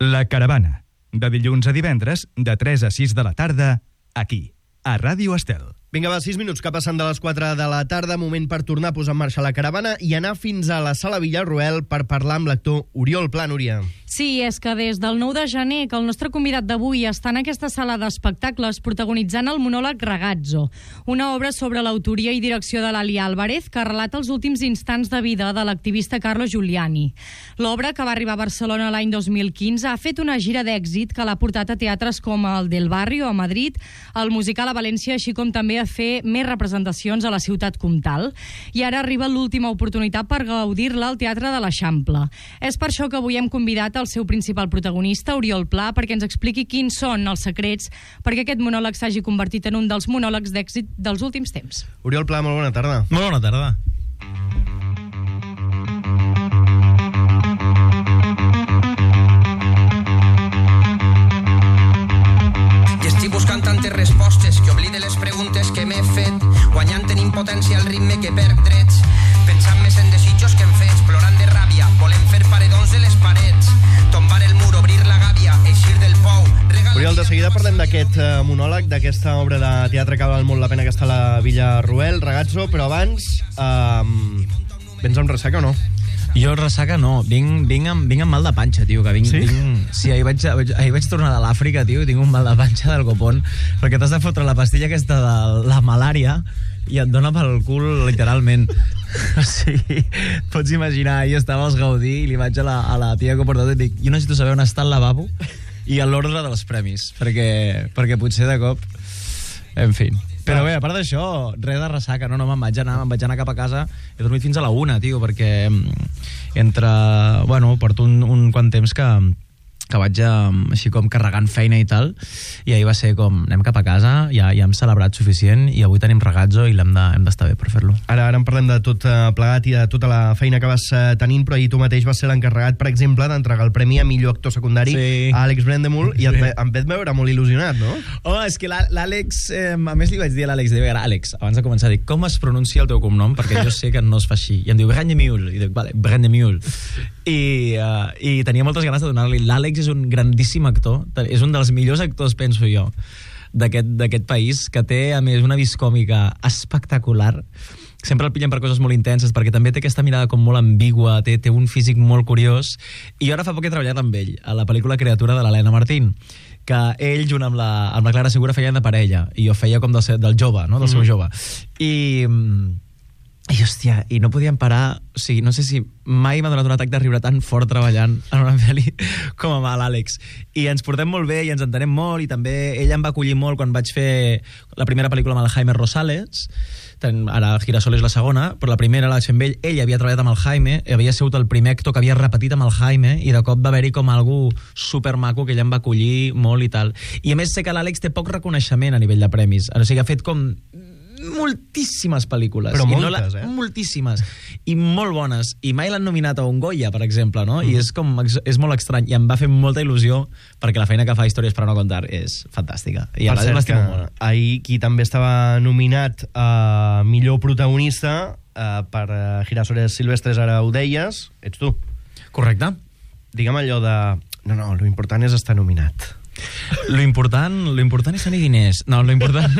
La Caravana, de dilluns a divendres, de 3 a 6 de la tarda, aquí, a Ràdio Estel. Vinga, va, 6 minuts que passen de les 4 de la tarda, moment per tornar a posar en marxa la caravana i anar fins a la Sala Villarroel per parlar amb l'actor Oriol Pla. Núria. Sí, és que des del 9 de gener que el nostre convidat d'avui està en aquesta sala d'espectacles protagonitzant el monòleg Ragazzo, una obra sobre l'autoria i direcció de l'Ali Álvarez que relata els últims instants de vida de l'activista Carlo Giuliani. L'obra, que va arribar a Barcelona l'any 2015, ha fet una gira d'èxit que l'ha portat a teatres com el Del Barrio a Madrid, el Musical a València, així com també a fer més representacions a la ciutat comtal. I ara arriba l'última oportunitat per gaudir-la al Teatre de l'Eixample. És per això que avui hem convidat el seu principal protagonista, Oriol Pla, perquè ens expliqui quins són els secrets perquè aquest monòleg s'hagi convertit en un dels monòlegs d'èxit dels últims temps. Oriol Pla, molt bona tarda. Molt bona tarda. Buscant tantes respostes que oblide les preguntes que m'he fet, guanyant en impotència el ritme que perd drets, pensant més en desitjos que en fets, plorant de ràbia, volent fer paredons de les parets, tombar el mur, obrir la gàbia, eixir del pou. Oriol, de seguida parlem d'aquest monòleg, d'aquesta obra de teatre que val molt la pena, que està a la Villarroel, Ragazzo, però abans, vens amb ressaca o no? Jo ressaca no, vinc amb mal de panxa, tio, que Sí? Sí, ahir vaig tornar de l'Àfrica, tio, i tinc un mal de panxa del copón, perquè t'has de fotre la pastilla aquesta de la malària i et dona pel cul, literalment. O sigui, pots imaginar, ahir estava als Gaudí i li vaig a la tia que ho portat i dic, jo necessito saber on està el lavabo i l'ordre dels premis, perquè potser de cop... En fi. Però bé, a part d'això, res de ressaca, no me'n vaig anar cap a casa, he dormit fins a la 1, tio, perquè porto un quant temps que vaig així com carregant feina i tal, i ahir va ser com, anem cap a casa, ja hem celebrat suficient, i avui tenim Ragazzo i hem d'estar bé per fer-lo. Ara en parlem de tot plegat i de tota la feina que vas tenint, però ahir tu mateix vas ser l'encarregat, per exemple, d'entregar el premi a millor actor secundari a Àlex Brendemühl, i em vaig veure molt il·lusionat, no? Home, és que l'Àlex, a més li vaig dir a l'Àlex, Àlex, abans de començar, dic, com es pronuncia el teu cognom? Perquè jo sé que no es fa així. I em diu, Brendemühl. I dic, vale, Brendemühl. I tenia moltes ganes de donar-li. L'Àlex és un grandíssim actor, és un dels millors actors, penso jo, d'aquest país, que té, a més, una vis còmica espectacular. Sempre el pillen per coses molt intenses, perquè també té aquesta mirada com molt ambigua, té un físic molt curiós, i jo ara fa poc he treballat amb ell, a la pel·lícula Criatura de l'Helena Martín, que ell, junt amb la Clara Segura, feien de parella, i jo feia com del jove, no? Del seu jove. I, hòstia, i no podíem parar, o sigui, no sé si mai m'ha donat un atac de riure tan fort treballant en una pel·li com amb l'Àlex. I ens portem molt bé i ens entenem molt, i també ell em va acollir molt quan vaig fer la primera pel·lícula amb el Jaime Rosales, ara Girasol és la segona, però la primera la vaig fer amb ell havia treballat amb el Jaime, havia sigut el primer actor que havia repetit amb el Jaime, i de cop va haver-hi com algú supermaco que ell em va acollir molt i tal. I a més sé que l'Àlex té poc reconeixement a nivell de premis, o sigui, ha fet com moltíssimes pel·lícules. Però moltes, moltíssimes. I molt bones. I mai l'han nominat a un Goya, per exemple, no? I és molt estrany. I em va fer molta il·lusió perquè la feina que fa Històries per a no contar és fantàstica. I per cert, que ahir qui també estava nominat a millor protagonista per Girasoles Silvestres, ara ho deies, ets tu. Correcte. Digue'm allò de... No, lo important és estar nominat. Lo important és tenir diners. No, lo important...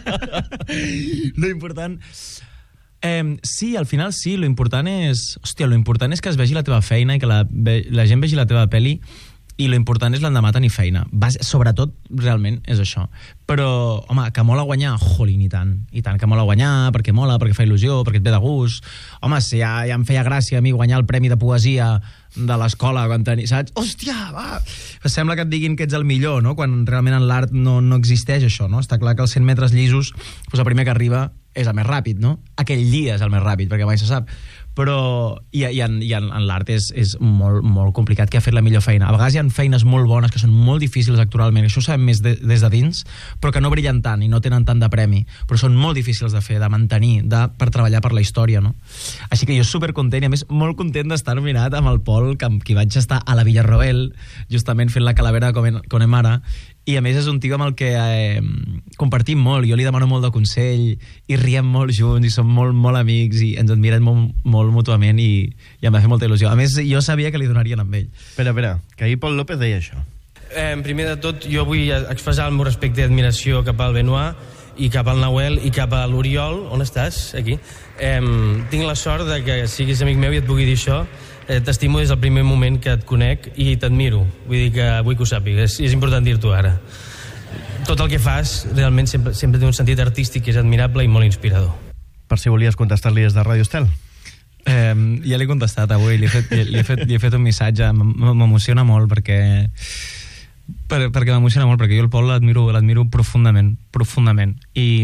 sí, al final sí, lo important és que es vegi la teva feina i que la gent vegi la teva pel·li, i lo important és l'endemà tenir feina. Sobretot, realment, és això. Però, home, que mola guanyar, jolín, i tant que mola guanyar, perquè mola, perquè fa il·lusió, perquè et ve de gust. Home, si ja em feia gràcia a mi guanyar el premi de poesia de l'escola, quan saps? Hòstia, va! Sembla que et diguin que ets el millor, no? Quan realment en l'art no existeix això, no? Està clar que els 100 metres llisos, el primer que arriba és el més ràpid, no? Aquell dia és el més ràpid, perquè mai se sap. Però en l'art és molt, molt complicat, que ha fet la millor feina. A vegades hi ha feines molt bones que són molt difícils actualment, això ho sabem més des de dins, però que no brillen tant i no tenen tant de premi, però són molt difícils de fer, de mantenir, per treballar per la història, no? Així que jo supercontent, i a més molt content d'estar nominat amb el Pol, amb qui vaig estar a la Villarroel, justament fent la calavera de Connemara, I a més és un tio amb el que compartim molt, jo li demano molt de consell i riem molt junts i som molt, molt amics i ens admirem molt, molt mútuament i em va fer molta il·lusió. A més, jo sabia que li donarien amb ell. Espera, que ahir Pol López deia això. Primer de tot, jo vull expressar el meu respecte i admiració cap al Benoit i cap al Nahuel i cap a l'Oriol. On estàs? Aquí. Tinc la sort de que siguis amic meu i et pugui dir això. T'estimo des del primer moment que et conec i t'admiro. Vull que ho sàpigues. És important dir-t'ho ara. Tot el que fas realment sempre té un sentit artístic que és admirable i molt inspirador. Per si volies contestar-li des de Ràdio Estel. Ja l'he contestat avui, li he fet un missatge. M'emociona molt perquè m'emociona molt, perquè jo el Pol l'admiro profundament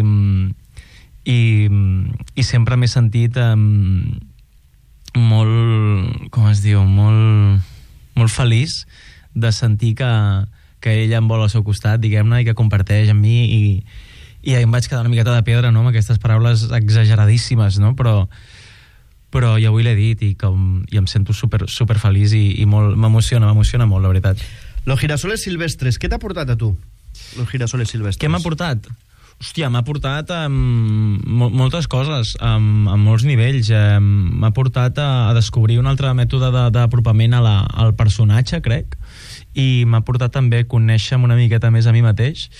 i sempre m'he sentit molt, com es diu, molt feliç de sentir que ella em vol al seu costat, diguem-ne, i que comparteix amb mi i em vaig quedar una miqueta de pedra, no?, amb aquestes paraules exageradíssimes, no?, però jo avui l'he dit i em sento super feliç i m'emociona molt, la veritat. Los girasoles silvestres, què t'ha portat a tu? Los girasoles silvestres. Què m'ha portat? Hòstia, m'ha portat moltes coses, a molts nivells. M'ha portat a descobrir un altre mètode d'apropament al personatge, crec, i m'ha portat també a conèixer una miqueta més a mi mateix,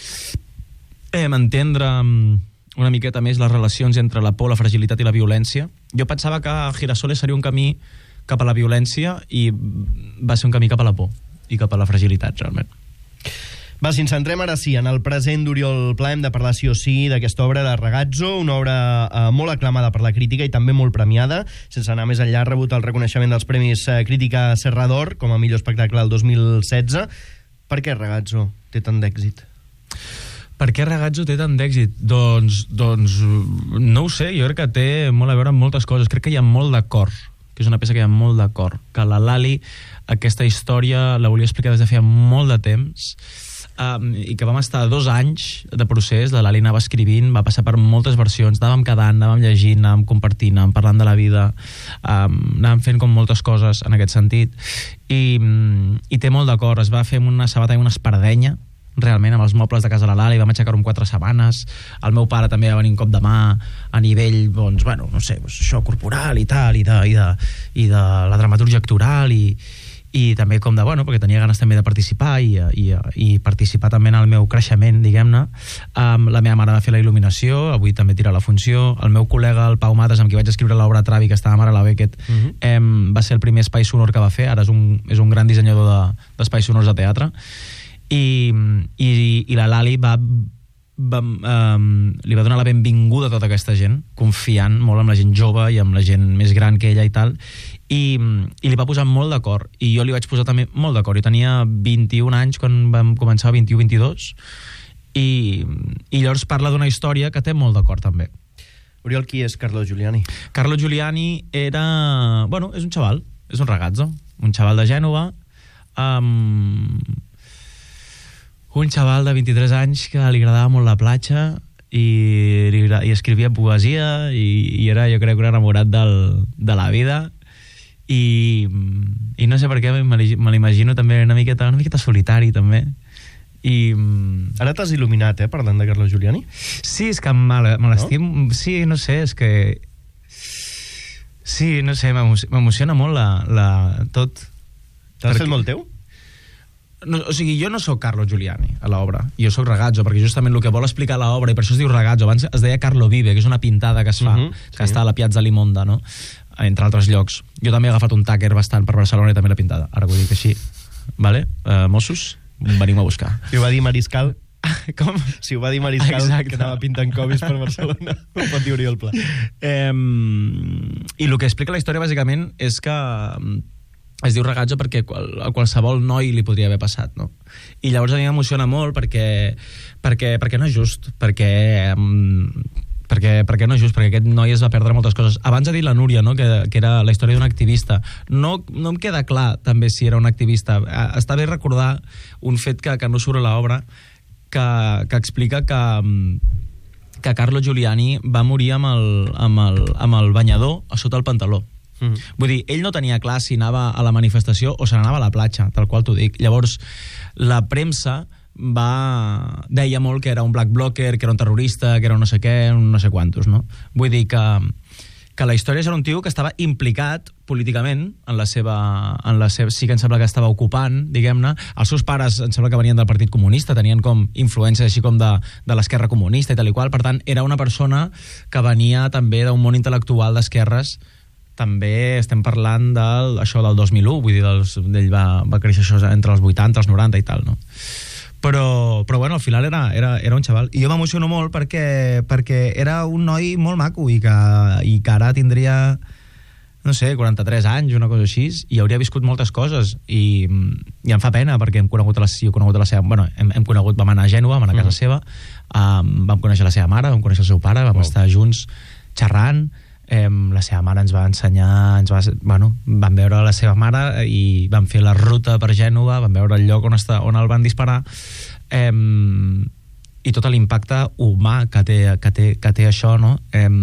entendre una miqueta més les relacions entre la por, la fragilitat i la violència. Jo pensava que Girasoles seria un camí cap a la violència i va ser un camí cap a la por i cap a la fragilitat, realment. Va, si ens centrem ara sí en el present d'Oriol Pla, hem de parlar sí o sí d'aquesta obra de Ragazzo, una obra molt aclamada per la crítica i també molt premiada. Sense anar més enllà, ha rebut el reconeixement dels Premis Crítica Serrador com a millor espectacle del 2016. Per què Ragazzo té tant d'èxit? Per què Ragazzo té tant d'èxit? Doncs no ho sé, jo crec que té molt a veure amb moltes coses. Crec que hi ha molt d'acord, que és una peça que hi ha molt d'acord, que la Lali aquesta història la volia explicar des de feia molt de temps, i que vam estar 2 anys de procés. La Lali anava escrivint, va passar per moltes versions, anàvem quedant, anàvem llegint, anàvem compartint, anàvem parlant de la vida, anàvem fent com moltes coses en aquest sentit, i té molt d'acord. Es va fer una sabata i una espardenya realment amb els mobles de casa de la Lali, vam aixecar-ho en 4 setmanes. El meu pare també va venir un cop de mà a nivell, doncs, bueno, no sé, això corporal i tal, i de la dramatúrgia actoral, i també com de, bueno, perquè tenia ganes també de participar i participar també en el meu creixement, diguem-ne. La meva mare va fer la il·luminació, avui també tira la funció. El meu col·lega, el Pau Mates, amb qui vaig escriure l'obra Travi, que estava a Mare la Beckett, va ser el primer espai sonor que va fer. Ara és un gran dissenyador d'espais sonors de teatre. I la Lali li va donar la benvinguda a tota aquesta gent, confiant molt amb la gent jove i amb la gent més gran que ella i tal, i li va posar molt d'acord, i jo li vaig posar també molt d'acord. Jo tenia 21 anys quan vam començar, 21-22, i llavors parla d'una història que té molt d'acord també. Oriol, qui és Carlo Giuliani? Carlo Giuliani era... Bueno, és un xaval, és un ragazzo, un xaval de Gènova, un xaval de 23 anys que li agradava molt la platja i escrivia poesia i era, jo crec, un enamorat de la vida, i no sé per què me l'imagino també una miqueta solitari també. Ara t'has il·luminat, parlant de Carlo Giuliani? Sí, és que me l'estim... No? Sí, no sé, és que... Sí, no sé, m'emociona molt tot. T'has fet molt teu? No, o sigui, jo no sóc Carlo Giuliani a l'obra, jo sóc Ragazzo, perquè justament el que vol explicar l'obra, i per això es diu Ragazzo, abans es deia Carlo Vive, que és una pintada que es fa, que està a la Piazza Limonda, no? Entre altres llocs. Jo també he agafat un tàquer bastant per Barcelona i també l'he pintada, ara ho dic així, vale? Mossos, venim a buscar. Si ho va dir Mariscal... Com? Si ho va dir Mariscal, exacte, que anava pintant cobis per Barcelona, ho pot dir Oriol Pla. I el que explica la història bàsicament és que es diu Ragazzo perquè a qualsevol noi li podria haver passat, no? I llavors a mi m'emociona molt perquè no és just, perquè no és just, perquè aquest noi es va perdre moltes coses. Abans ha dit la Núria, no?, que era la història d'un activista. No em queda clar també si era un activista. Està bé recordar un fet que no surt a l'obra, que explica que Carlo Giuliani va morir amb el banyador a sota el pantaló. Vull dir, ell no tenia clar si anava a la manifestació o se n'anava a la platja, tal qual t'ho dic. Llavors, la premsa deia molt que era un black blocker, que era un terrorista, que era un no sé què, un no sé quantos, no? Vull dir que la història era un tio que estava implicat políticament en la seva... sí que em sembla que estava ocupant, diguem-ne. Els seus pares em sembla que venien del Partit Comunista, tenien com influència així com de l'esquerra comunista i tal i qual. Per tant, era una persona que venia també d'un món intel·lectual d'esquerres. També estem parlant del 2001, vull dir, ell va créixer això entre els 80, els 90 i tal, no? Però bueno, al final era un xaval. I jo m'emociono molt perquè era un noi molt maco i que ara tindria, no sé, 43 anys, una cosa així, i hauria viscut moltes coses. I em fa pena perquè hem conegut la seva... Bueno, hem conegut, vam anar a Gènova, vam anar a casa seva, vam conèixer la seva mare, vam conèixer el seu pare, vam estar junts xerrant. La seva mare ens va ensenyar, vam veure la seva mare i vam fer la ruta per Gènova, vam veure el lloc on el van disparar, i tot l'impacte humà que té això, no?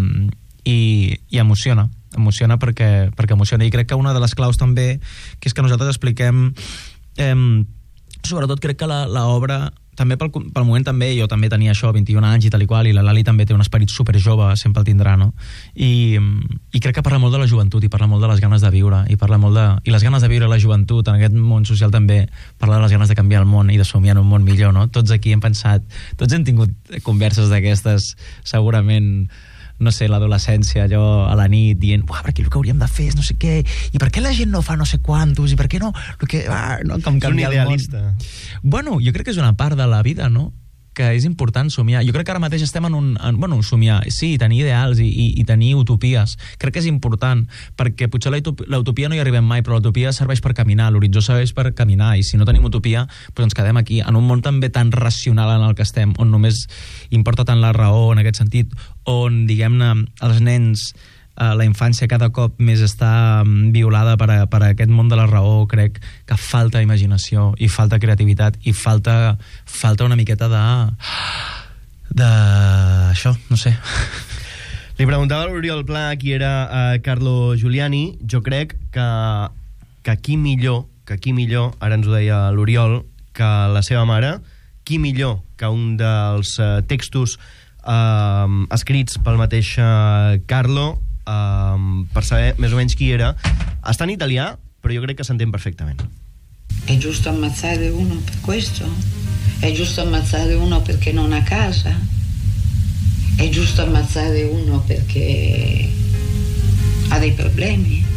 I emociona perquè emociona. I crec que una de les claus també, que és que nosaltres expliquem, sobretot crec que l'obra, també pel moment també, jo també tenia això, 21 anys i tal i qual, i la Lali també té un esperit super jove, sempre el tindrà, no? I crec que parla molt de la joventut i parla molt de les ganes de viure, i les ganes de viure la joventut en aquest món social també, parla de les ganes de canviar el món i de somiar en un món millor, no? Tots aquí hem pensat, tots hem tingut converses d'aquestes, segurament, no sé, l'adolescència, allò a la nit dient, per aquí el que hauríem de fer és no sé què, i per què la gent no fa no sé quantos, i per què no, com canviar el món. És un idealista. Bueno, jo crec que és una part de la vida, no?, que és important somiar. Jo crec que ara mateix estem en somiar, sí, tenir ideals i tenir utopies. Crec que és important, perquè potser la utopia no hi arribem mai, però l'utopia serveix per caminar, l'horitzó serveix per caminar, i si no tenim utopia, doncs ens quedem aquí, en un món també tan racional en el que estem, on només importa tant la raó, en aquest sentit, on, diguem-ne, els nens, la infància cada cop més està violada per aquest món de la raó. Crec que falta imaginació i falta creativitat i falta una miqueta de això, no sé. Li preguntava a l'Oriol Pla qui era Carlo Giuliani. Jo crec que qui millor, ara ens ho deia l'Oriol, que la seva mare, qui millor que un dels textos escrits pel mateix Carlo, per saber més o menys qui era. Està en italià, però jo crec que s'entén perfectament. È giusto ammazzare uno per questo? È giusto ammazzare uno perché non ha casa? È giusto ammazzare uno perché ha dei problemi?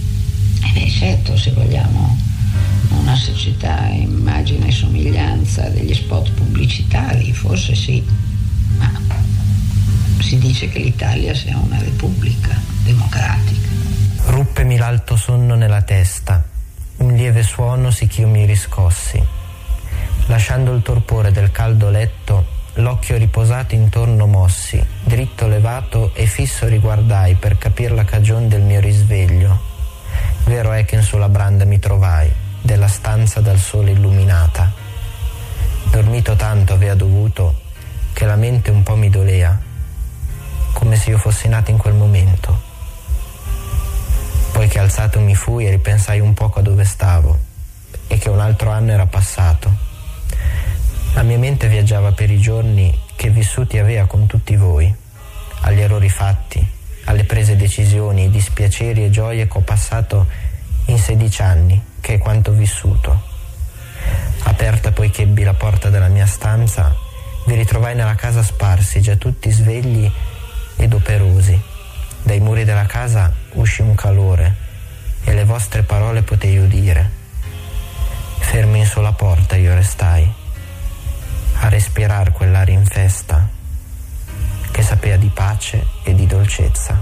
Certo, se vogliamo una società immagine e somiglianza degli spot pubblicitari, forse sì, ma si dice che l'Italia sia una repubblica democratica. Ruppemi l'alto sonno nella testa, un lieve suono sì che io mi riscossi. Lasciando il torpore del caldo letto, l'occhio riposato intorno mossi, dritto levato e fisso riguardai per capir la cagion del mio risveglio. Vero è che in sulla branda mi trovai, della stanza dal sole illuminata. Dormito tanto avea dovuto, che la mente un po' mi dolea, come se io fossi nato in quel momento. Poi che alzato mi fui e ripensai un poco a dove stavo e che un altro anno era passato. La mia mente viaggiava per i giorni che vissuti avea con tutti voi, agli errori fatti, alle prese decisioni, ai dispiaceri e gioie che ho passato in 16 anni, che è quanto ho vissuto. Aperta poi che ebbi la porta della mia stanza, vi ritrovai nella casa sparsi, già tutti svegli ed operosi. Dai muri della casa uscì un calore e le vostre parole potei udire. Fermi in sulla porta io restai a respirar quell'aria in festa che sapeva di pace e di dolcezza.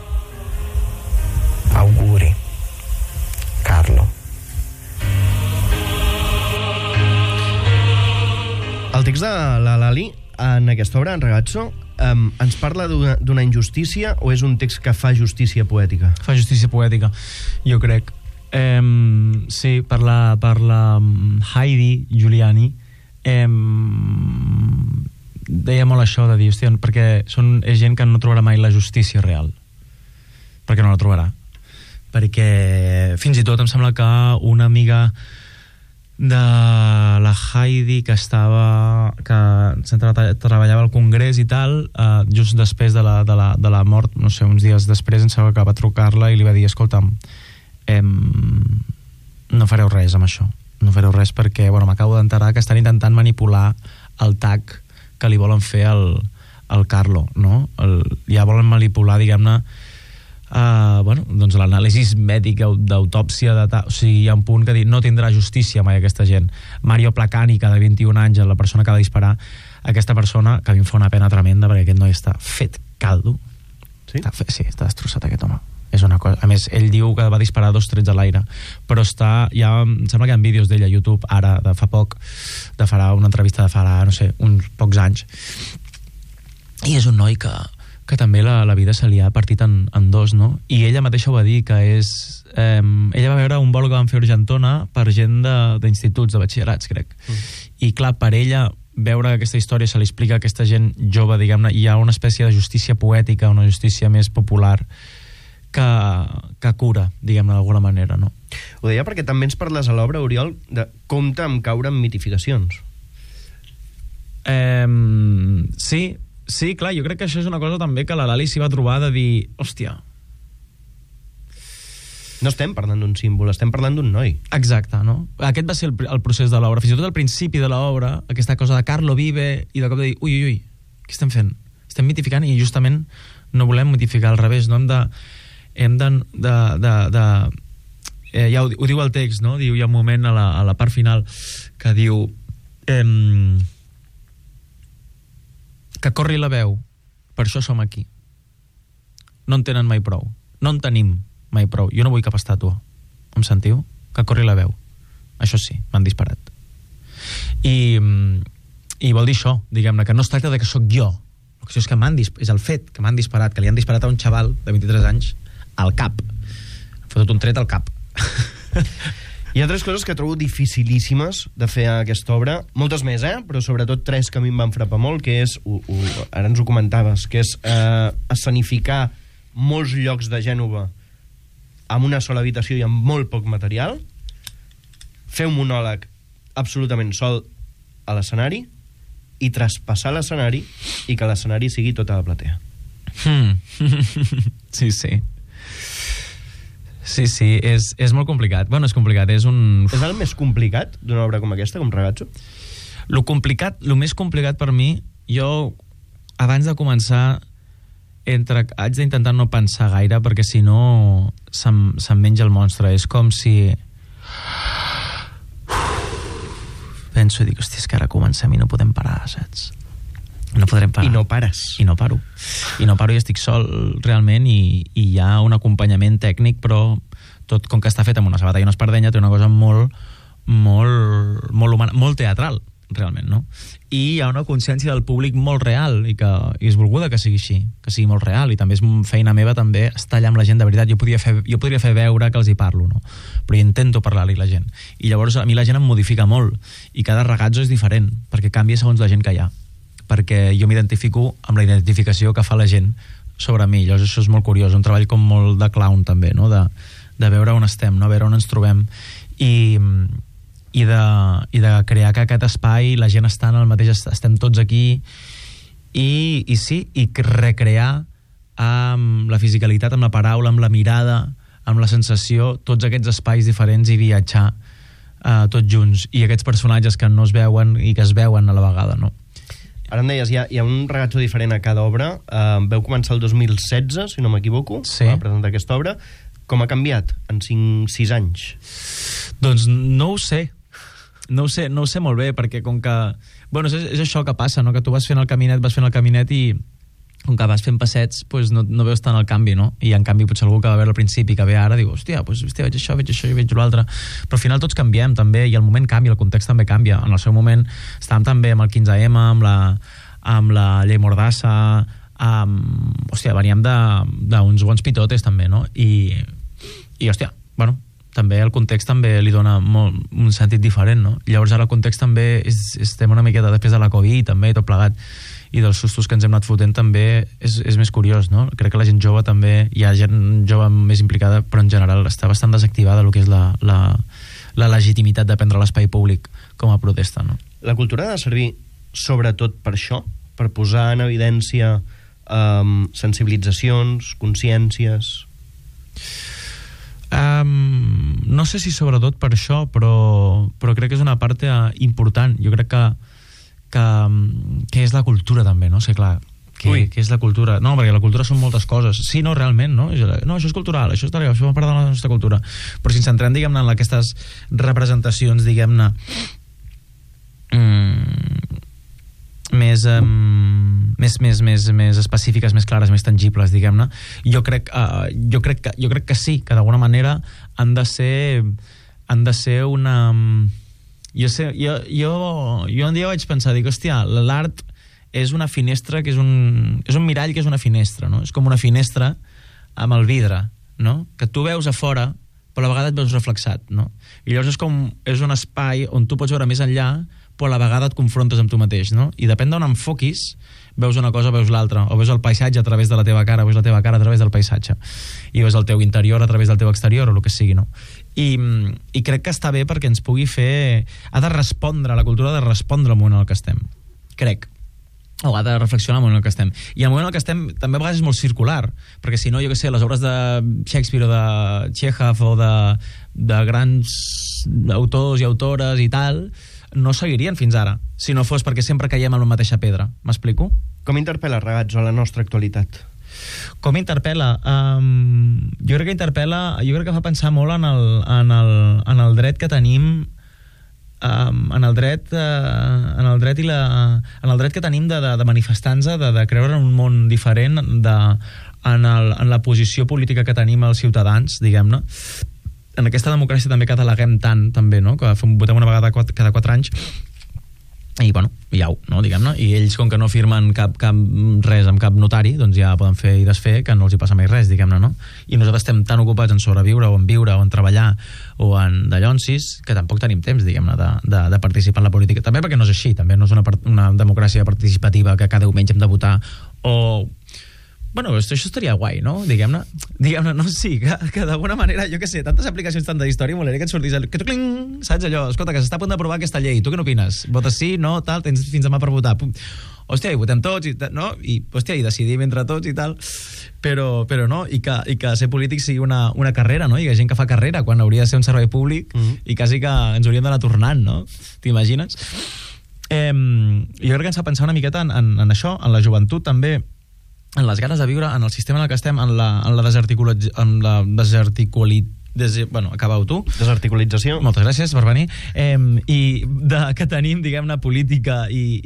Auguri, Carlo. El text de la Lali en aquesta obra, en Ragazzo, ens parla d'una injustícia o és un text que fa justícia poètica? Fa justícia poètica, jo crec. Sí, parla Heidi Giuliani, deia molt això de dir, hòstia, perquè és gent que no trobarà mai la justícia real, perquè no la trobarà, perquè fins i tot em sembla que una amiga de la Heidi que treballava al Congrés i tal, just després de la mort, no sé, uns dies després em sembla que va trucar-la i li va dir, escolta'm, no fareu res amb això, no fareu res perquè, bueno, m'acabo d'enterar que estan intentant manipular el TAC que li volen fer al Carlo, no? Ja volen manipular, diguem-ne, bueno, doncs l'anàlisi mèdic d'autòpsia, o sigui, hi ha un punt que diu no tindrà justícia mai aquesta gent. Mario Placani, que de 21 anys, la persona que va disparar, aquesta persona, que a mi em fa una pena tremenda perquè aquest noi està fet caldo. Sí? Sí, està destrossat aquest home. És una cosa. A més, ell diu que va disparar 2 trets a l'aire, però està, ja em sembla que hi ha vídeos d'ell a YouTube ara, de fa poc, de farà una entrevista de farà, no sé, uns pocs anys, i és un noi que també la vida se li ha partit en dos, no? I ella mateixa ho va dir, que és... ella va veure un vol que van fer a Argentona per gent d'instituts, de batxillerats, crec. I clar, per ella, veure aquesta història se li explica a aquesta gent jove, diguem-ne, hi ha una espècie de justícia poètica, una justícia més popular, que cura, diguem-ne, d'alguna manera, no? Ho deia perquè també ens parles a l'obra, Oriol, de compte amb caure en mitificacions. Sí, clar, jo crec que això és una cosa també que la Lali s'hi va trobar de dir, hòstia... No estem parlant d'un símbol, estem parlant d'un noi. Exacte, no? Aquest va ser el procés de l'obra. Fins i tot al principi de l'obra, aquesta cosa de Carlo vive, i de cop de dir, ui, què estem fent? Estem mitificant i justament no volem mitificar, al revés, no? Ja ho diu el text, no? Diu, hi ha un moment a la part final que diu que corri la veu, per això som aquí. No en tenen mai prou, no en tenim mai prou, jo no vull cap estàtua, em sentiu? Que corri la veu, això sí, m'han disparat. I vol dir això, diguem-ne, que no es tracta de que sóc jo, la qüestió és que és el fet que m'han disparat, que li han disparat a un xaval de 23 anys al cap, han fotut un tret al cap. Hi ha 3 coses que trobo dificilíssimes de fer a aquesta obra, moltes més, però sobretot 3 que a mi em van frapar molt, que és, ara ens ho comentaves, que és escenificar molts llocs de Gènova amb una sola habitació i amb molt poc material, fer un monòleg absolutament sol a l'escenari i traspassar l'escenari i que l'escenari sigui tota la platea. Sí, és molt complicat. Bueno, és complicat, és un... És el més complicat d'una obra com aquesta, com Ragazzo? Lo més complicat per mi, jo, abans de començar, haig d'intentar no pensar gaire, perquè si no se'm menja el monstre. És com si... penso i dic, hòstia, és que ara comencem i no podem parar, saps? No podrem parar. I no pares. I no paro i estic sol realment i hi ha un acompanyament tècnic, però tot com que està fet amb una sabata i una espardenya té una cosa molt humana, molt teatral realment, no? I hi ha una consciència del públic molt real i és volguda que sigui així, que sigui molt real, i també és feina meva també estar allà amb la gent de veritat. Jo podria fer veure que els hi parlo, no? Però jo intento parlar-li a la gent, i llavors a mi la gent em modifica molt i cada ragazzo és diferent perquè canvia segons la gent que hi ha, perquè jo m'identifico amb la identificació que fa la gent sobre mi. Llavors això és molt curiós, un treball com molt de clown també, no? De veure on estem, no? Veure on ens trobem i de crear que aquest espai la gent està en el mateix, estem tots aquí i recrear amb la fisicalitat, amb la paraula, amb la mirada, amb la sensació, tots aquests espais diferents i viatjar tots junts, i aquests personatges que no es veuen i que es veuen a la vegada, no? Ara em deies, hi ha un Ragazzo diferent a cada obra. Veu començar el 2016, si no m'equivoco, sí, a presentar aquesta obra. Com ha canviat en 5-6 anys? Doncs no ho sé molt bé, perquè com que... Bueno, és això que passa, no? Que tu vas fent el caminet i com que vas fent passets, pues no veus tant el canvi, no? I en canvi potser algú que va veure al principi, que ve ara, diu, hòstia, veig això i veig l'altre. Però al final tots canviem també, i el moment canvia, el context també canvia. En el seu moment estàvem també amb el 15M, amb la llei Mordassa, hòstia, veníem d'uns bons pitotes també, no? I hòstia, bueno, també el context també li dona un sentit diferent, no? Llavors ara el context també estem una miqueta després de la Covid també, tot plegat, i dels sustos que ens hem anat fotent també és més curiós, no? Crec que la gent jove també, hi ha gent jove més implicada, però en general està bastant desactivada el que és la la legitimitat de prendre l'espai públic com a protesta, no? La cultura ha de servir sobretot per això, per posar en evidència sensibilitzacions, consciències... no sé si sobretot per això, però crec que és una part important. Jo crec que és la cultura també, no? Sí, clar, que és la cultura. No, perquè la cultura són moltes coses. Sí, no, realment, no? No, això és cultural, això fa part de la nostra cultura. Però si ens centrem, diguem-ne, en aquestes representacions, diguem-ne, més específiques, més clares, més tangibles, diguem-ne, jo crec que sí, que d'alguna manera han de ser una... Jo un dia vaig pensar, dic, hòstia, l'art és una finestra que és un mirall que és una finestra, no? És com una finestra amb el vidre, no? Que tu veus a fora, però a la vegada et veus reflexat, no? I llavors és un espai on tu pots veure més enllà, però a la vegada et confrontes amb tu mateix, no? I depèn d'on enfoquis, veus una cosa o veus l'altra, o veus el paisatge a través de la teva cara, o veus la teva cara a través del paisatge, i veus el teu interior a través del teu exterior, o el que sigui, no? I crec que està bé perquè ens pugui fer... la cultura ha de respondre al moment en el que estem, crec. O ha de reflexionar al moment en el que estem. I el moment en el que estem també a vegades és molt circular, perquè si no, jo què sé, les obres de Shakespeare o de Chekhov o de grans autors i autores i tal, no seguirien fins ara, si no fos perquè sempre caiem en la mateixa pedra. M'explico? Com interpel·la Ragazzo a la nostra actualitat? Com interpel·la? Jo crec que fa pensar molt en el dret que tenim, en el dret que tenim de manifestar-nos, de creure en un món diferent, en la posició política que tenim els ciutadans, diguem-ne, en aquesta democràcia també que deleguem tant, també, no? Que votem una vegada cada 4 anys i, bueno, iau, no? Diguem-ne, i ells, com que no firmen cap res amb cap notari, doncs ja poden fer i desfer, que no els hi passa mai res, diguem-ne, no? I nosaltres estem tan ocupats en sobreviure o en viure o en treballar o en dallonsis que tampoc tenim temps, diguem-ne, de participar en la política. També perquè no és així, també no és una democràcia participativa que cada diumenge hem de votar o... Bueno, això estaria guai, no? Diguem-ne, no? Sí, que d'alguna manera, jo què sé, tantes aplicacions tant d'història, molaria que et sortís que tu, cling, saps allò? Escolta, que s'està a punt d'aprovar aquesta llei, tu què n'opines? Votes sí, no, tal, tens fins demà per votar. Hòstia, i votem tots, i tal, no? I, hòstia, i decidim entre tots i tal, però no, i que ser polític sigui una carrera, no? I que gent que fa carrera, quan hauria de ser un servei públic, i quasi que ens hauríem d'anar tornant, no? T'imagines? Jo crec que ens fa pensar una miqueta en això, en la joventut també, en les ganes de viure, en el sistema en el que estem, en la bueno, acabeu tu. Desarticulització. Moltes gràcies per venir. I que tenim, diguem-ne, política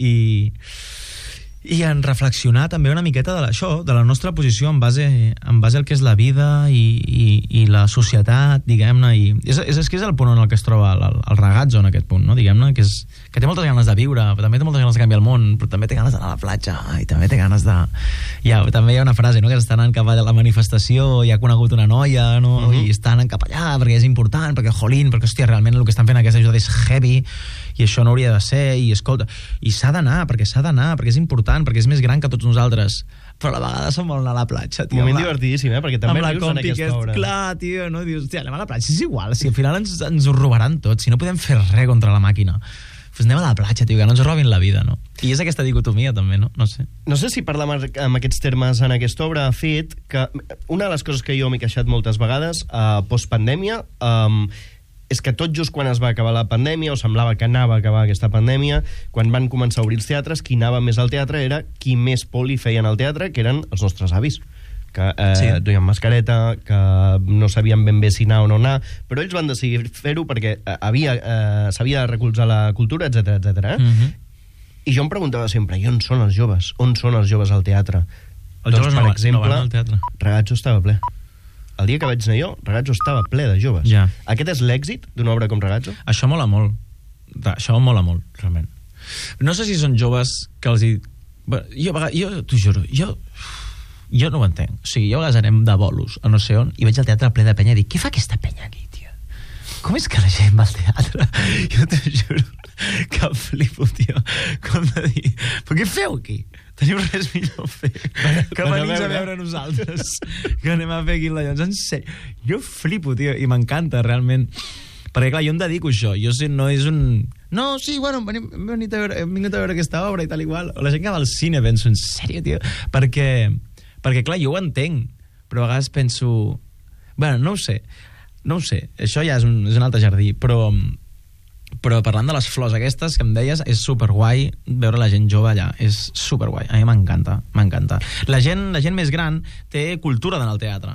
i en reflexionar també una miqueta de la nostra posició en base al que és la vida i la societat, diguem-ne, i és que és el punt en el que es troba el Ragazzo en aquest punt, no? Diguem-ne, que té moltes ganes de viure, però també té moltes ganes de canviar el món, però també té ganes d'anar a la platja, i també té ganes de... també hi ha una frase, no?, que està anant cap a la manifestació i ha conegut una noia, no?, i està anant cap allà perquè és important, perquè, jolín, perquè, hòstia, realment el que estan fent aquesta ajuda és heavy, i això no hauria de ser, i escolta, i s'ha d'anar, perquè és important, perquè és més gran que tots nosaltres, però a la vegada se'n vol anar a la platja, tio. Moment divertidíssim, perquè també rius en aquesta obra. Clar, tio, no? Dius, tia, anem a la platja, és igual, si al final ens ho robaran tot, si no podem fer res contra la màquina, doncs anem a la platja, tio, que no ens robin la vida, no? I és aquesta dicotomia, també, no? No sé. No sé si parlar amb aquests termes en aquesta obra ha fet que una de les coses que jo m'he queixat moltes vegades, postpandèmia, és que tot just quan es va acabar la pandèmia, o semblava que anava a acabar aquesta pandèmia, quan van començar a obrir els teatres, qui anava més al teatre era qui més poli feien al teatre, que eren els nostres avis, que duien mascareta, que no sabien ben bé si anar o no anar, però ells van decidir fer-ho perquè s'havia de recolzar la cultura, etc. I jo em preguntava sempre, i on són els joves? On són els joves al teatre? Els joves per exemple, no van al teatre. Ragazzo estava ple. El dia que vaig anar jo, Ragazzo estava ple de joves. Ja. Aquest és l'èxit d'una obra com Ragazzo? Això mola molt. Això mola molt, realment. No sé si són joves que els hi... Jo t'ho juro, jo no ho entenc. O sigui, jo a vegades anem de bolos a no sé on i veig el teatre ple de penya i dic, què fa aquesta penya aquí, tio? Com és que la gent va al teatre? Jo t'ho juro que flipo, tio. Com de dir, però què feu aquí? Teniu res millor a fer que venir a veure nosaltres, que anem a fer aquí la Llons. En sèrio, jo flipo, tio, i m'encanta realment Perquè, clar, jo em dedico a això. Jo sé, no és un... No, sí, bueno, hem vingut a veure aquesta obra i tal igual. O la gent que va al cine penso, en sèrio, tio? Perquè, clar, jo ho entenc, però a vegades penso... Bueno, no ho sé. Això ja és un altre jardí, però parlant de les flors aquestes que em deies, és superguai veure la gent jove allà, és superguai, a mi m'encanta. La gent més gran té cultura d'anar al teatre,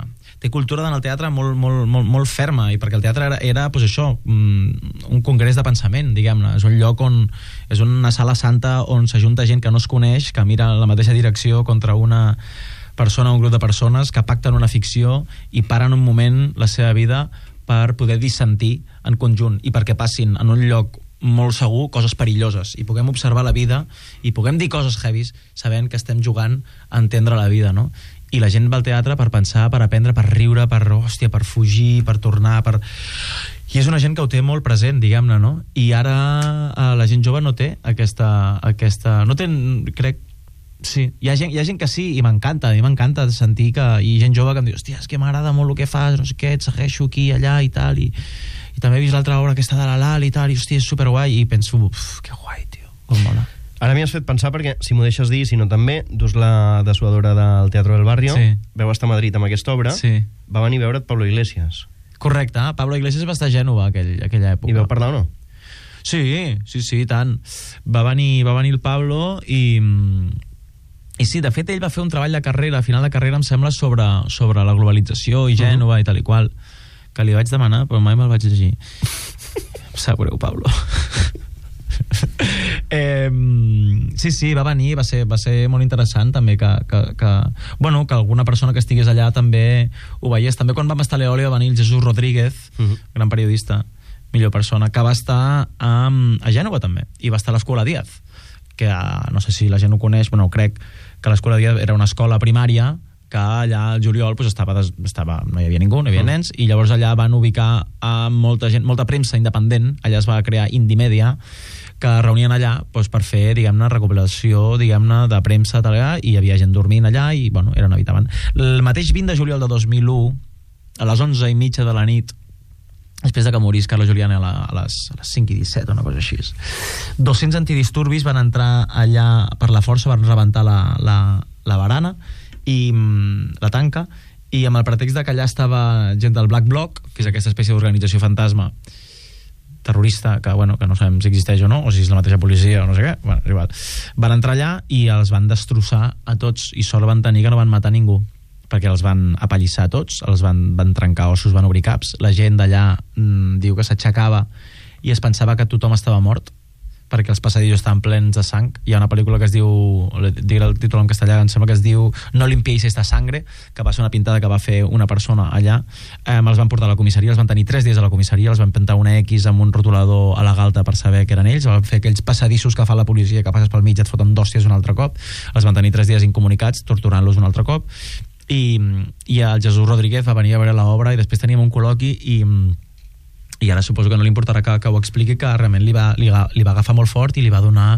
molt ferma, i perquè el teatre era pues això, un congrés de pensament, diguem-ne, és un lloc és una sala santa on s'ajunta gent que no es coneix, que mira la mateixa direcció contra una persona o un grup de persones que pacten una ficció i paren un moment la seva vida per poder dissentir en conjunt i perquè passin en un lloc molt segur coses perilloses i puguem observar la vida i puguem dir coses heavies sabent que estem jugant a entendre la vida, no? I la gent va al teatre per pensar, per aprendre, per riure, per fugir, per tornar, i és una gent que ho té molt present, diguem-ne, no? I ara la gent jove no té aquesta... No té, crec... Sí, hi ha gent que sí, i m'encanta, a mi m'encanta sentir que hi ha gent jove que em diu, hòstia, és que m'agrada molt el que fas, no sé què, et segueixo aquí, allà i tal, i també he vist l'altra obra aquesta de la Lal i tal, i hòstia, és superguai, i penso, que guai, tio, com mola. Ara m'hi has fet pensar perquè, si m'ho deixes dir, si no també, dus la dessuadora del Teatro del Barrio, sí. Veu estar a Madrid amb aquesta obra, sí. Va venir a veure't Pablo Iglesias. Correcte, Pablo Iglesias va estar a Gènova aquella època. I veu parlar o no? Sí, tant. Va venir el Pablo i sí, de fet ell va fer un treball de carrera, a final de carrera em sembla, sobre la globalització i Gènova i tal i qual, que li vaig demanar però mai me'l vaig llegir. Em sap greu, Pablo. Sí, va venir, va ser molt interessant també que alguna persona que estigués allà també ho veiés. També quan vam estar a l'Eòlia va venir el Jesús Rodríguez, gran periodista, millor persona, que va estar a Gènova també, i va estar a l'Escola Díaz, que no sé si la gent ho coneix, però no crec, que l'Escola Díaz era una escola primària que allà al juliol pues, no hi havia ningú, no hi havia nens, i llavors allà van ubicar a molta gent, molta premsa independent, allà es va crear Indimèdia, que reunien allà pues, per fer, diguem-ne, recopilació, diguem-ne, de premsa, tal, i hi havia gent dormint allà i, bueno, era on habitaven. El mateix 20 de juliol de 2001, a les 11:30 de la nit, després de que morís Carles Julián a les 5:17 o una cosa així, 200 antidisturbis van entrar allà per la força, van rebentar la barana i la tanca, i amb el pretext de que allà estava gent del Black Bloc, que és aquesta espècie d'organització fantasma terrorista, que no sabem si existeix o no, o si és la mateixa policia o no sé què, bueno, igual. Van entrar allà i els van destrossar a tots, i sort van tenir que no van matar ningú, perquè els van apallissar tots, els van trencar ossos, van obrir caps. La gent d'allà diu que s'aixecava i es pensava que tothom estava mort, perquè els passadissos estaven plens de sang. Hi ha una pel·lícula que es diu, diré el títol en castellà, em sembla que es diu No limpiéis esta sangre, que va ser una pintada que va fer una persona allà. Els van portar a la comissaria, els van tenir 3 dies a la comissaria, els van pintar una X amb un rotulador a la galta per saber que eren ells, van fer aquells passadissos que fa la policia, que passes pel mig i et foten d'hòsties un altre cop, els van tenir 3 dies incomunicats, torturant-los un altre cop, i el Jesús Rodríguez va venir a veure l'obra i després teníem un col·loqui i ara suposo que no li importarà que ho expliqui, que realment li va agafar molt fort i li va donar,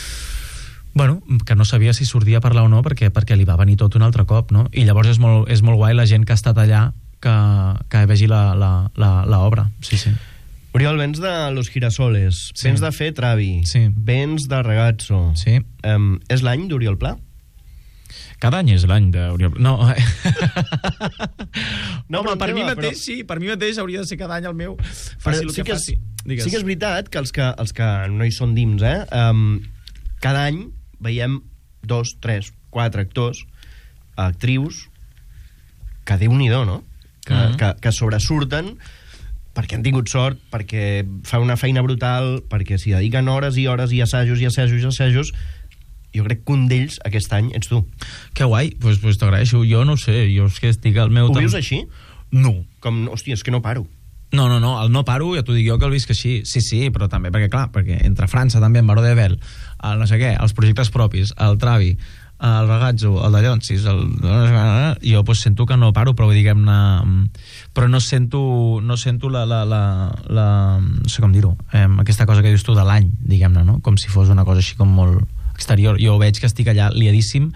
que no sabia si sortia a parlar o no, perquè li va venir tot un altre cop, no? I llavors és molt guai la gent que ha estat allà que vegi l'obra. Sí. Oriol, vens de Los Girasoles, sí. Vens de fer Travi, sí. Vens de Ragazzo. Sí. És l'any d'Oriol Pla? Cada any és l'any d'Oriol Pla. No, home, per mi mateix sí, per mi mateix hauria de ser cada any el meu. Faci el que faci. Sí que és veritat que els que no hi són dins, cada any veiem 2, 3, 4 actors, actrius, que Déu-n'hi-do, no? Que sobresurten perquè han tingut sort, perquè fan una feina brutal, perquè s'hi dediquen hores i hores i assajos. Jo crec que un d'ells aquest any ets tu. Que guai, doncs t'agraeixo. Jo no ho sé, jo és que estic al meu... Ho vius així? No. Com, hòstia, és que no paro. No, el no paro, ja t'ho dic jo que el visc així. Sí, però també, perquè entre França també, en Baró de Bel, el no sé què, els projectes propis, el Travi, el Ragazzo, el de Llonsis, jo pues, sento que no paro, però diguem-ne... Però no sento la no sé com dir-ho, aquesta cosa que dius tu de l'any, diguem-ne, no? Com si fos una cosa així com molt exterior. Jo veig que estic allà liadíssim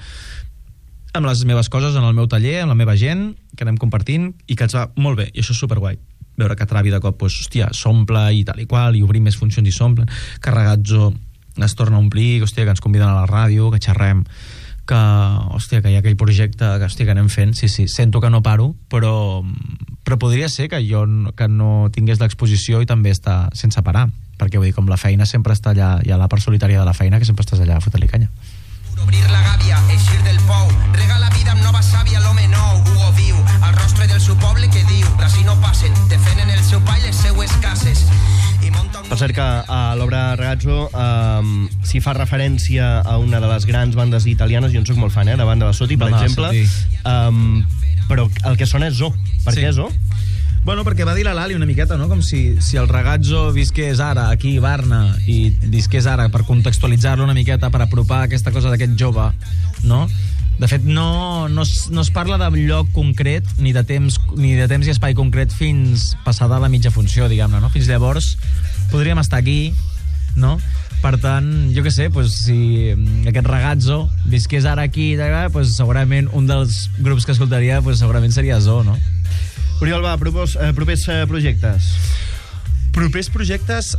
amb les meves coses, en el meu taller, amb la meva gent, que anem compartint, i que ens va molt bé, i això és superguai. veure que Travi de cop, doncs, hòstia, s'omple i tal i qual, i obrim més funcions i s'omplen, que Ragazzo es torna a omplir, que, hòstia, que ens conviden a la ràdio, que xerrem, que, hòstia, que hi ha aquell projecte que, hòstia, que anem fent, sí, sento que no paro, però podria ser que jo que no tingués l'exposició i també està sense parar, perquè vull dir, com la feina sempre està allà, hi ha la part solitària de la feina que sempre estàs allà a fotre-li canya. Obrir la gàbia, eixir del pou, rega la vida amb nova sàvia, l'home nou, Hugo viu, al rostre del seu poble que diu, d'ací no passen, defenen el seu pa i les seues cases. Per cert que a l'obra Ragazzo s'hi fa referència a una de les grans bandes italianes, jo en soc molt fan, de Banda Bassotti, per exemple, però el que sona és Zo. Per què Zo? Bueno, perquè va dir la Lali una miqueta, no? Com si el Ragazzo visqués ara aquí a Barna i visqués ara per contextualitzar-lo una miqueta, per apropar aquesta cosa d'aquest jove, no? De fet, no es parla de lloc concret ni de temps i espai concret fins passada la mitja funció, diguem-ne, no? Fins llavors podríem estar aquí, no? Per tant, jo què sé, pues, si aquest Ragazzo visqués ara aquí, pues, segurament un dels grups que escoltaria pues, segurament seria Zo, no? Oriol, va, propers projectes. Propers projectes...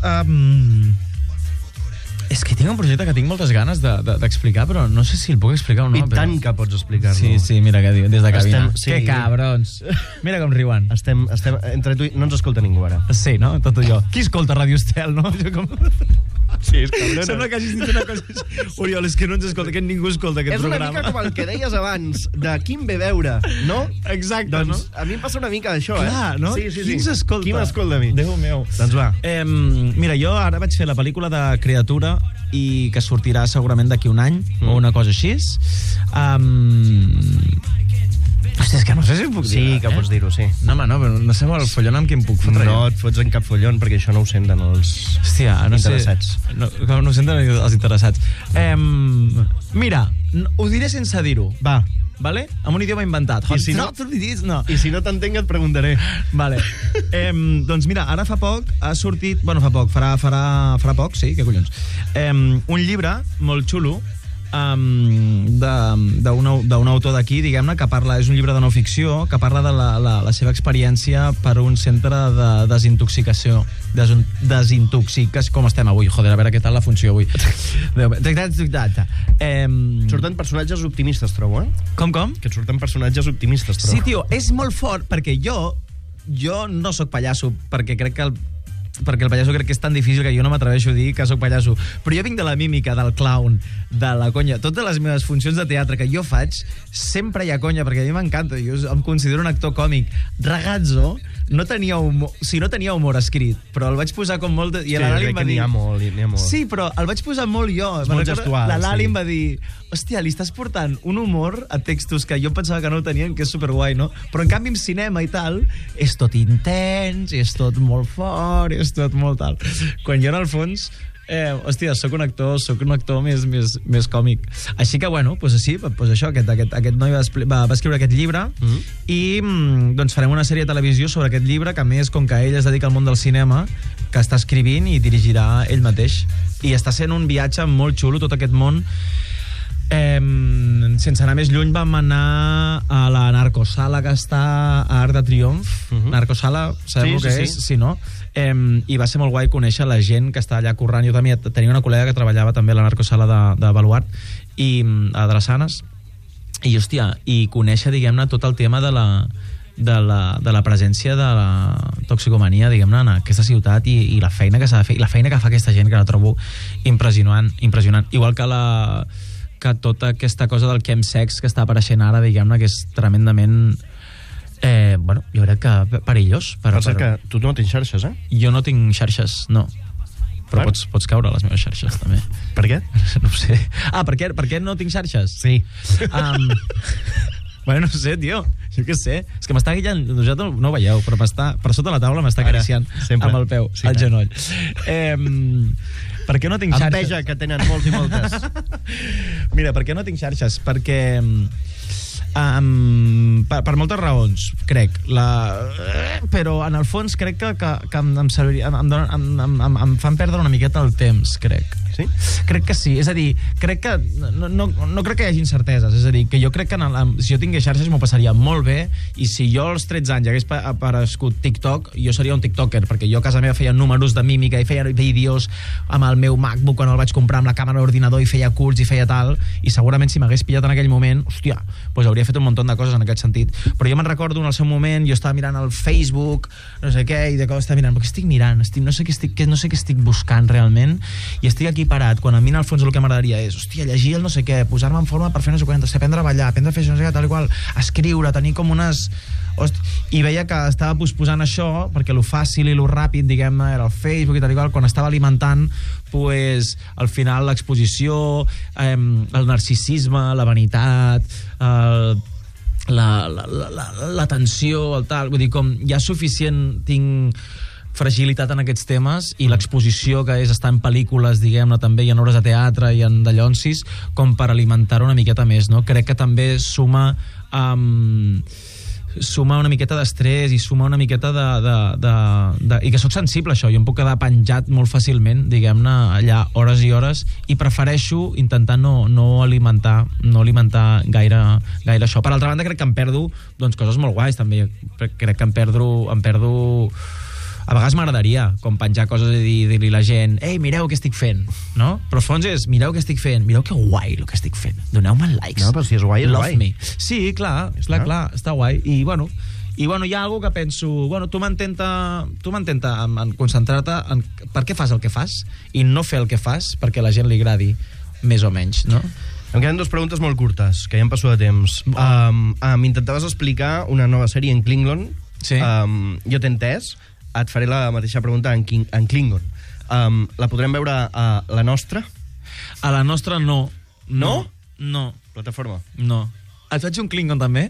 És que tinc un projecte que tinc moltes ganes d'explicar, però no sé si el puc explicar o no. I tant que pots explicar-lo. Sí, mira què diu, des de cabina. Que cabrons. Mira com riuen. Estem entre tu i... No ens escolta ningú, ara. Sí, no? Tot jo. Qui escolta Radio Estel, no? Jo com... Sí, és cabrona. Sembla que hagis dit una cosa... Oriol, és que no ens escolta, que ningú escolta aquest programa. És una mica com el que deies abans, de qui em ve veure, no? Exacte, doncs, no? A mi em passa una mica això, Clar, no? Sí. Qui ens escolta? Qui m'escolta a mi? Déu meu. Doncs va. Mira, jo ara vaig fer la pel·lícula de Criatura i que sortirà segurament d'aquí un any o una cosa així. Hòstia, és que no sé si puc dir. Sí, que pots dir-ho, sí. No, home, no, però no sé el follon amb qui em puc fotre. No et fots en cap follon, perquè això no ho senten els interessats. No ho senten els interessats. Mira, ho diré sense dir-ho. Va. Vale? Amb un idioma inventat. I si no t'entenc et preguntaré. Vale. Doncs mira, ara fa poc ha sortit... Bueno, fa poc, farà poc, sí, què collons. Un llibre molt xulo d'un autor d'aquí, diguem-ne, que parla, és un llibre de no ficció, que parla de la seva experiència per un centre de desintoxicació. Com estem avui? Joder, a veure què tal la funció avui. Surten personatges optimistes, trobo, Com? Que et surten personatges optimistes, trobo. Sí, tio, és molt fort, perquè jo no sóc pallasso, perquè el pallasso crec que és tan difícil que jo no m'atreveixo a dir que sóc pallasso, però jo vinc de la mímica, del clown, de la conya. Totes les meves funcions de teatre que jo faig sempre hi ha conya, perquè a mi m'encanta, jo em considero un actor còmic. Ragazzo no tenia humor escrit, però el vaig posar com molt... I la Lali em va dir... N'hi ha molt. Sí, però el vaig posar molt jo. És molt gestual, la Lali em va dir, hòstia, li estàs portant un humor a textos que jo pensava que no tenien, que és superguai, no? Però en canvi en cinema i tal, és tot intens, és tot molt fort, és tot molt tal. Quan jo en el fons... hòstia, sóc un actor més còmic. Així que, bueno, doncs sí, doncs això, aquest noi va escriure aquest llibre i doncs farem una sèrie de televisió sobre aquest llibre, que a més, com que ell es dedica al món del cinema, que està escrivint i dirigirà ell mateix. I està sent un viatge molt xulo, tot aquest món. Sense anar més lluny, vam anar a la Narcosala, que està a Arc de Triomf. Narcosala, sabeu què és? Sí, no? I va ser molt guai conèixer la gent que està allà currant. Jo també tenia una col·lega que treballava també a la Narcosala de Baluart i a Drassanes, i hòstia, i conèixer, diguem-ne, tot el tema de la presència de la toxicomania, diguem-ne, en aquesta ciutat, i la feina que s'ha de fer, i la feina que fa aquesta gent, que la trobo impressionant. Igual que tota aquesta cosa del chemsex que està apareixent ara, diguem-ne, que és tremendament... bueno, jo crec que perillós. Pensa que tu no tens xarxes, Jo no tinc xarxes, no. Però pots caure a les meves xarxes, també. Per què? No ho sé. Per què no tinc xarxes? Sí. Bueno, no sé, tio. Jo què sé. És que m'està guillant... Vosaltres no ho veieu, però per sota la taula m'està acariciant amb el peu, al genoll. Per què no tinc xarxes? Enveja, que tenen molts i moltes. Mira, per què no tinc xarxes? Perquè Per moltes raons, crec. Però en el fons crec que em fan perdre una miqueta el temps, crec. Sí? Crec que sí, és a dir, crec que no crec que hi hagi incerteses, és a dir, que jo crec que si jo tingués xarxes m'ho passaria molt bé, i si jo als 13 anys hagués aparegut TikTok, jo seria un tiktoker, perquè jo a casa meva feia números de mímica i feia vídeos amb el meu MacBook quan el vaig comprar amb la càmera d'ordinador i feia curts i feia tal, i segurament si m'hagués pillat en aquell moment, hòstia, doncs hauria fet un munt de coses en aquest sentit. Però jo me'n recordo en el seu moment, jo estava mirant el Facebook, no sé què, i de cop estava mirant, però què estic mirant? No sé què estic buscant realment, i estic aquí parat, quan a mi en el fons el que m'agradaria és, hòstia, llegir el no sé què, posar-me en forma per fer no sé quantes, aprendre a ballar, aprendre a fer no sé què, tal i qual, escriure, tenir com unes... I veia que estava posposant això perquè lo fàcil i lo ràpid, diguem-ne, era el Facebook i tal i qual, quan estava alimentant pues, al final l'exposició, el narcisisme, la vanitat, la tensió, el tal, vull dir, com hi ha suficient, tinc fragilitat en aquests temes, i l'exposició que és estar en pel·lícules, diguem-ne, també hi ha obres de teatre i en dallonsis, com per alimentar una miqueta més, no? Crec que també suma una miqueta d'estrès i suma una miqueta i que soc sensible a això, jo em puc quedar penjat molt fàcilment, diguem-ne, allà hores i hores, i prefereixo intentar no alimentar gaire això. Per altra banda, crec que em perdo doncs, coses molt guais, també. Crec que em perdo a vegades m'agradaria com penjar coses i dir-li a la gent, ei, mireu què estic fent, no? Però al fons és, mireu què estic fent, mireu que guai el que estic fent, doneu-me likes. No, però si és guai, és guai. Me. Sí, clar, està guai. I bueno, hi ha algú que penso, bueno, tu m'intenta en concentrar-te en per què fas el que fas i no fer el que fas perquè a la gent li agradi més o menys, no? Em queden 2 preguntes molt curtes, que ja em passo de temps. M'intentaves explicar una nova sèrie en Klingon. Sí. Jo t'he entès. Et faré la mateixa pregunta en Klingon. La podrem veure a la nostra? A la nostra no. No? No. Plataforma? No. Et faig un Klingon també?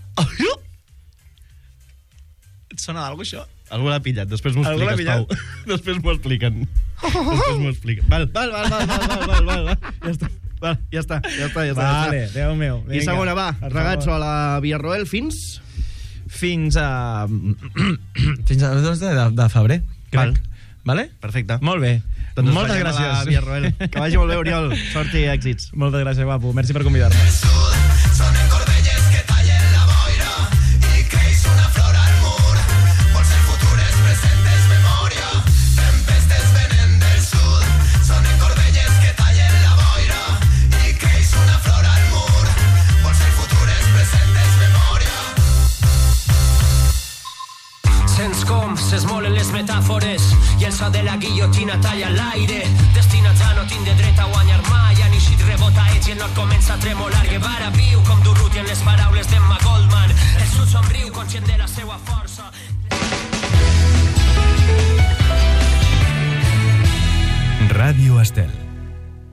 Et sona d'algú això? Algú l'ha pillat, després m'ho expliques, Pau. Després m'ho expliquen. Val. Ja està. Vale, Déu meu. I segona, va, ragazzo a la Villarroel fins a 2 de febrer, crec. Vale? Perfecte. Molt bé. Doncs moltes gràcies. Que vagi molt bé, Oriol. Sort i èxits. Moltes gràcies, guapo. Merci per convidar-me. Sonen corbelles que tallen la boira i creix una flor al mur. Vols el futur, els presentes, memòria. Tempestes venen del sud. Sonen corbelles que tallen la boira i creix una flor al mur. Vols el futur, els presentes, memòria. Sents com s'esmolen les metàfores i el so de la guillotina talla l'aire. Destinats a no tindre dret a guanyar mai. Han eixit rebotaets i el nord comença a tremolar. Guevara viu com Durruti en les paraules d'Emma Goldman. El sud somriu conscient de la seva força. Ràdio Estel.